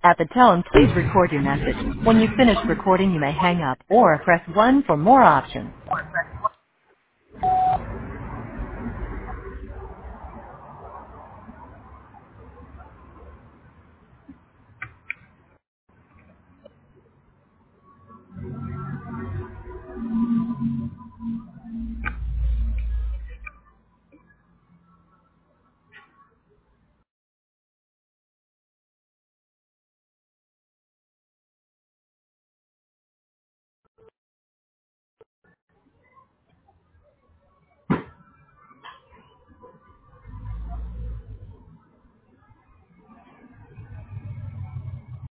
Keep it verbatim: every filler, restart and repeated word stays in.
At the tone, please record your message. When you've finished recording, you may hang up or press one for more options.